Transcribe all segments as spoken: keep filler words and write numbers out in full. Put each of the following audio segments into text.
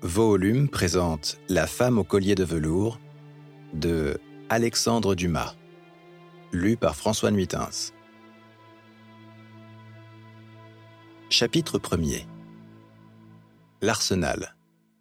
Volume présente La femme au collier de velours de Alexandre Dumas, lu par François Nuitens. Chapitre premier. L'Arsenal.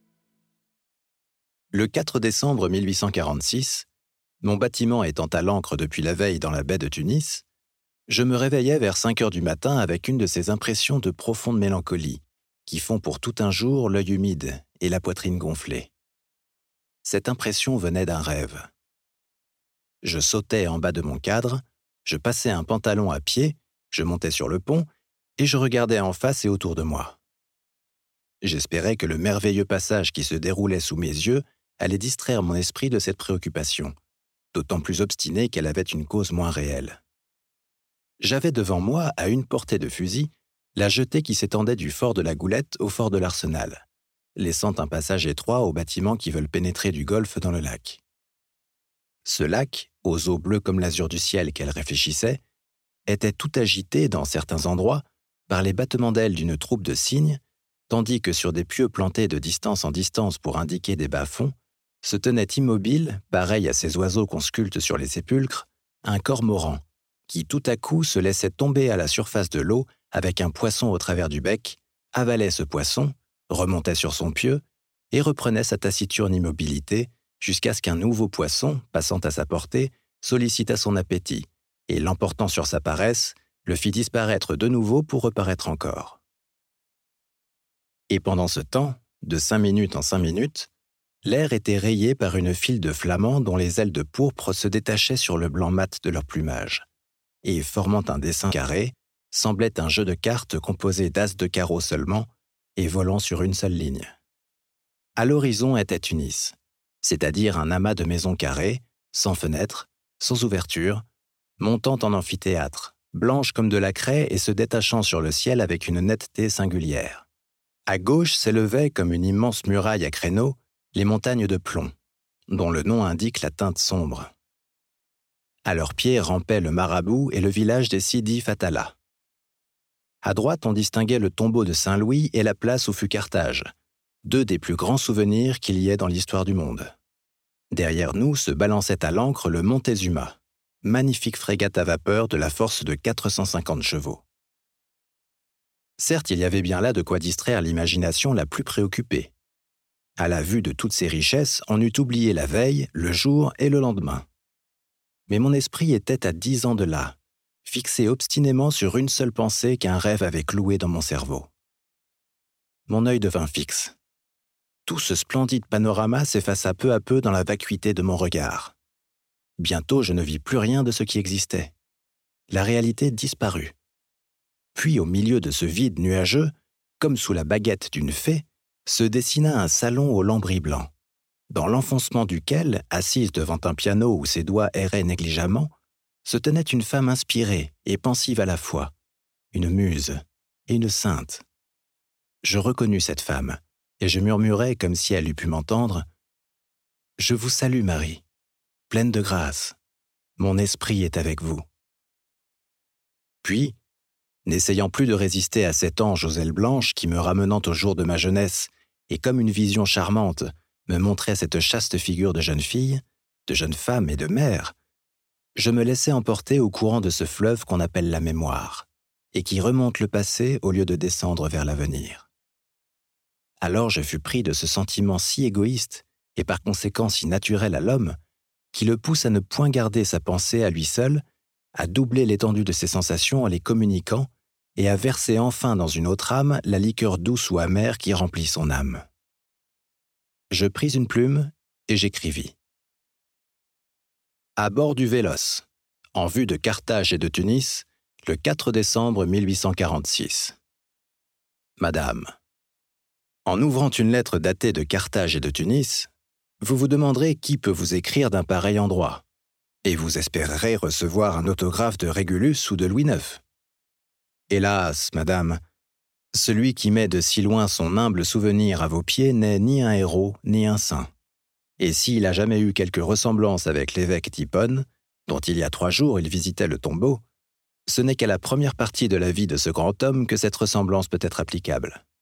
Le quatre décembre mille huit cent quarante-six, mon bâtiment étant à l'ancre depuis la veille dans la baie de Tunis, je me réveillais vers cinq heures du matin avec une de ces impressions de profonde mélancolie qui font pour tout un jour l'œil humide et la poitrine gonflée. Cette impression venait d'un rêve. Je sautais en bas de mon cadre, je passais un pantalon à pied, je montais sur le pont et je regardais en face et autour de moi. J'espérais que le merveilleux passage qui se déroulait sous mes yeux allait distraire mon esprit de cette préoccupation, d'autant plus obstinée qu'elle avait une cause moins réelle. J'avais devant moi, à une portée de fusil, la jetée qui s'étendait du fort de la Goulette au fort de l'Arsenal, laissant un passage étroit aux bâtiments qui veulent pénétrer du golfe dans le lac. Ce lac, aux eaux bleues comme l'azur du ciel qu'elle réfléchissait, était tout agité, dans certains endroits, par les battements d'ailes d'une troupe de cygnes, tandis que sur des pieux plantés de distance en distance pour indiquer des bas-fonds, se tenait immobile, pareil à ces oiseaux qu'on sculpte sur les sépulcres, un cormoran, qui tout à coup se laissait tomber à la surface de l'eau avec un poisson au travers du bec, avalait ce poisson, remontait sur son pieu et reprenait sa taciturne immobilité jusqu'à ce qu'un nouveau poisson, passant à sa portée, sollicitât son appétit et, l'emportant sur sa paresse, le fit disparaître de nouveau pour reparaître encore. Et pendant ce temps, de cinq minutes en cinq minutes, l'air était rayé par une file de flamants dont les ailes de pourpre se détachaient sur le blanc mat de leur plumage, et, formant un dessin carré, semblait un jeu de cartes composé d'as de carreaux seulement et volant sur une seule ligne. À l'horizon était Tunis, c'est-à-dire un amas de maisons carrées, sans fenêtres, sans ouverture, montant en amphithéâtre, blanche comme de la craie et se détachant sur le ciel avec une netteté singulière. À gauche s'élevaient, comme une immense muraille à créneaux, les montagnes de plomb, dont le nom indique la teinte sombre. À leurs pieds rampaient le marabout et le village des Sidi Fatala. À droite, on distinguait le tombeau de Saint-Louis et la place où fut Carthage, deux des plus grands souvenirs qu'il y ait dans l'histoire du monde. Derrière nous se balançait à l'ancre le Montezuma, magnifique frégate à vapeur de la force de quatre cent cinquante chevaux. Certes, il y avait bien là de quoi distraire l'imagination la plus préoccupée. À la vue de toutes ces richesses, on eût oublié la veille, le jour et le lendemain. Mais mon esprit était à dix ans de là, fixé obstinément sur une seule pensée qu'un rêve avait clouée dans mon cerveau. Mon œil devint fixe. Tout ce splendide panorama s'effaça peu à peu dans la vacuité de mon regard. Bientôt, je ne vis plus rien de ce qui existait. La réalité disparut. Puis, au milieu de ce vide nuageux, comme sous la baguette d'une fée, se dessina un salon aux lambris blancs, dans l'enfoncement duquel, assise devant un piano où ses doigts erraient négligemment, se tenait une femme inspirée et pensive à la fois, une muse et une sainte. Je reconnus cette femme, et je murmurai comme si elle eût pu m'entendre « Je vous salue, Marie, pleine de grâce, mon esprit est avec vous. » Puis, n'essayant plus de résister à cet ange aux ailes blanches qui me ramenant au jour de ma jeunesse et comme une vision charmante me montrait cette chaste figure de jeune fille, de jeune femme et de mère, je me laissai emporter au courant de ce fleuve qu'on appelle la mémoire et qui remonte le passé au lieu de descendre vers l'avenir. Alors je fus pris de ce sentiment si égoïste et par conséquent si naturel à l'homme qui le pousse à ne point garder sa pensée à lui seul, à doubler l'étendue de ses sensations en les communiquant et à verser enfin dans une autre âme la liqueur douce ou amère qui remplit son âme. Je pris une plume et j'écrivis. À bord du Vélos, en vue de Carthage et de Tunis, le quatre décembre mille huit cent quarante-six. Madame, en ouvrant une lettre datée de Carthage et de Tunis, vous vous demanderez qui peut vous écrire d'un pareil endroit, et vous espérerez recevoir un autographe de Régulus ou de Louis neuf. Hélas, madame, celui qui met de si loin son humble souvenir à vos pieds n'est ni un héros ni un saint. Et s'il a jamais eu quelque ressemblance avec l'évêque d'Hippone, dont il y a trois jours il visitait le tombeau, ce n'est qu'à la première partie de la vie de ce grand homme que cette ressemblance peut être applicable.